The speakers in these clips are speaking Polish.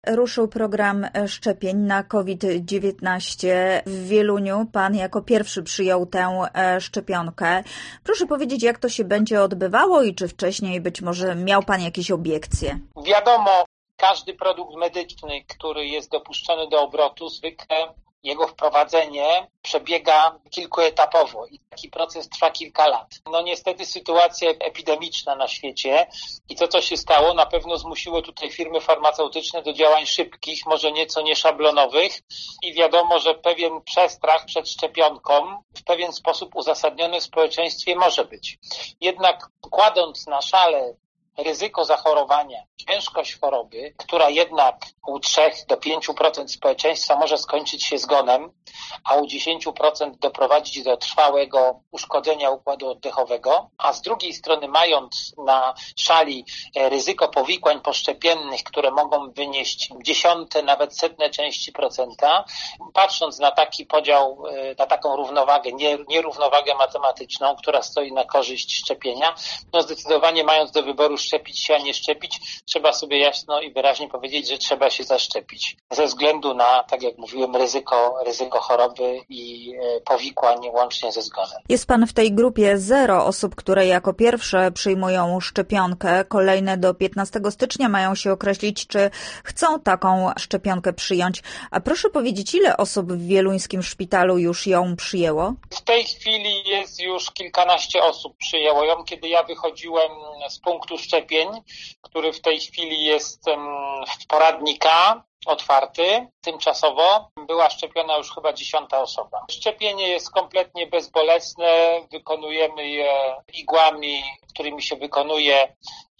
Ruszył program szczepień na COVID-19 w Wieluniu. Pan jako pierwszy przyjął tę szczepionkę. Proszę powiedzieć, jak to się będzie odbywało i czy wcześniej być może miał Pan jakieś obiekcje? Wiadomo, każdy produkt medyczny, który jest dopuszczony do obrotu, zwykle jego wprowadzenie przebiega kilkuetapowo i taki proces trwa kilka lat. Niestety sytuacja epidemiczna na świecie i to, co się stało, na pewno zmusiło tutaj firmy farmaceutyczne do działań szybkich, może nieco nieszablonowych i wiadomo, że pewien przestrach przed szczepionką w pewien sposób uzasadniony w społeczeństwie może być. Jednak kładąc na szale ryzyko zachorowania, ciężkość choroby, która jednak u 3 do 5% społeczeństwa może skończyć się zgonem, a u 10% doprowadzić do trwałego uszkodzenia układu oddechowego, a z drugiej strony mając na szali ryzyko powikłań poszczepiennych, które mogą wynieść dziesiąte, nawet setne części procenta, patrząc na taki podział, na taką równowagę, nierównowagę matematyczną, która stoi na korzyść szczepienia, zdecydowanie mając do wyboru szczepić się, a nie szczepić, trzeba sobie jasno i wyraźnie powiedzieć, że trzeba się zaszczepić. Ze względu na, tak jak mówiłem, ryzyko choroby i powikłań łącznie ze zgonem. Jest Pan w tej grupie 0 osób, które jako pierwsze przyjmują szczepionkę. Kolejne do 15 stycznia mają się określić, czy chcą taką szczepionkę przyjąć. A proszę powiedzieć, ile osób w wieluńskim szpitalu już ją przyjęło? W tej chwili jest już kilkanaście osób przyjęło ją. Kiedy ja wychodziłem z punktu szczepień, który w tej chwili jest w poradnika, otwarty, tymczasowo była szczepiona już chyba 10. osoba. Szczepienie jest kompletnie bezbolesne, wykonujemy je igłami, którymi się wykonuje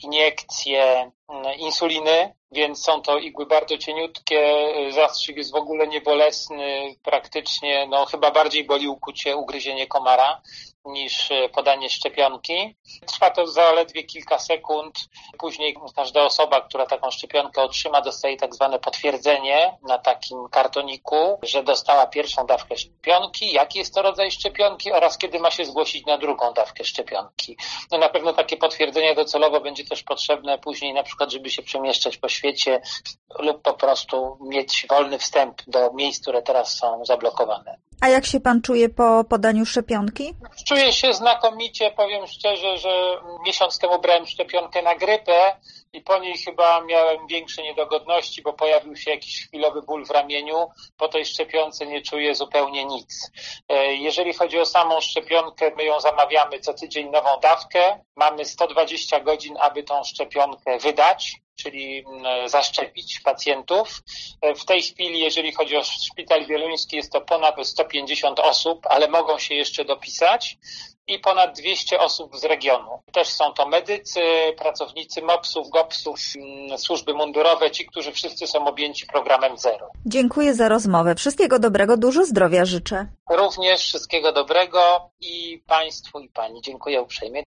iniekcje insuliny, więc są to igły bardzo cieniutkie, zastrzyk jest w ogóle niebolesny, praktycznie chyba bardziej boli ukucie, ugryzienie komara niż podanie szczepionki. Trwa to zaledwie kilka sekund. Później każda osoba, która taką szczepionkę otrzyma, dostaje tak zwane potwierdzenie na takim kartoniku, że dostała pierwszą dawkę szczepionki, jaki jest to rodzaj szczepionki oraz kiedy ma się zgłosić na drugą dawkę szczepionki. Na pewno takie potwierdzenie docelowo będzie też potrzebne później, na przykład, żeby się przemieszczać po świecie lub po prostu mieć wolny wstęp do miejsc, które teraz są zablokowane. A jak się Pan czuje po podaniu szczepionki? Czuję się znakomicie, powiem szczerze, że miesiąc temu brałem szczepionkę na grypę i po niej chyba miałem większe niedogodności, bo pojawił się jakiś chwilowy ból w ramieniu. Po tej szczepionce nie czuję zupełnie nic. Jeżeli chodzi o samą szczepionkę, my ją zamawiamy co tydzień nową dawkę. Mamy 120 godzin, aby tą szczepionkę wydać, czyli zaszczepić pacjentów. W tej chwili, jeżeli chodzi o szpital wieluński, jest to ponad 150 osób, ale mogą się jeszcze dopisać i ponad 200 osób z regionu. Też są to medycy, pracownicy MOPS-ów, GOPS-ów, służby mundurowe, ci, którzy wszyscy są objęci programem 0. Dziękuję za rozmowę. Wszystkiego dobrego, dużo zdrowia życzę. Również wszystkiego dobrego i Państwu i Pani. Dziękuję uprzejmie.